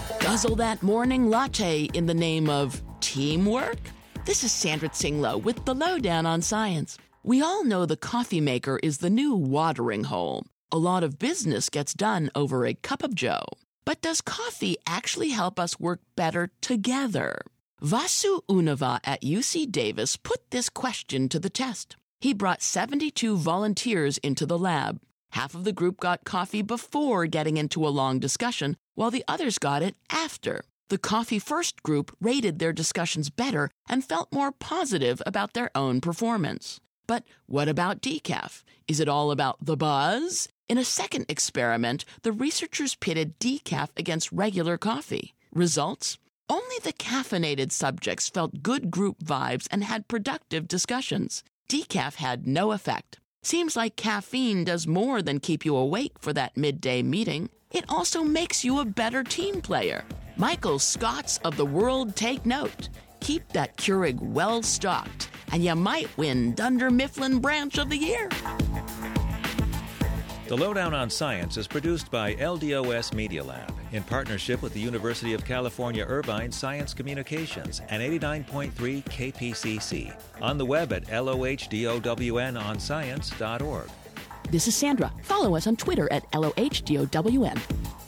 Guzzle that morning latte in the name of teamwork? This is Sandra Tsinglow with the Lowdown on Science. We all know the coffee maker is the new watering hole. A lot of business gets done over a cup of joe. But does coffee actually help us work better together? Vasu Unava at UC Davis put this question to the test. He brought 72 volunteers into the lab. Half of the group got coffee before getting into a long discussion, while the others got it after. The Coffee First group rated their discussions better and felt more positive about their own performance. But what about decaf? Is it all about the buzz? In a second experiment, the researchers pitted decaf against regular coffee. Results? Only the caffeinated subjects felt good group vibes and had productive discussions. Decaf had no effect. Seems like caffeine does more than keep you awake for that midday meeting. It also makes you a better team player. Michael Scotts of the world take note. Keep that Keurig well stocked, and you might win Dunder Mifflin Branch of the Year. The Lowdown on Science is produced by LDOS Media Lab in partnership with the University of California Irvine Science Communications and 89.3 KPCC. On the web at LOHDOWNonscience.org. This is Sandra. Follow us on Twitter at LOHDOWN.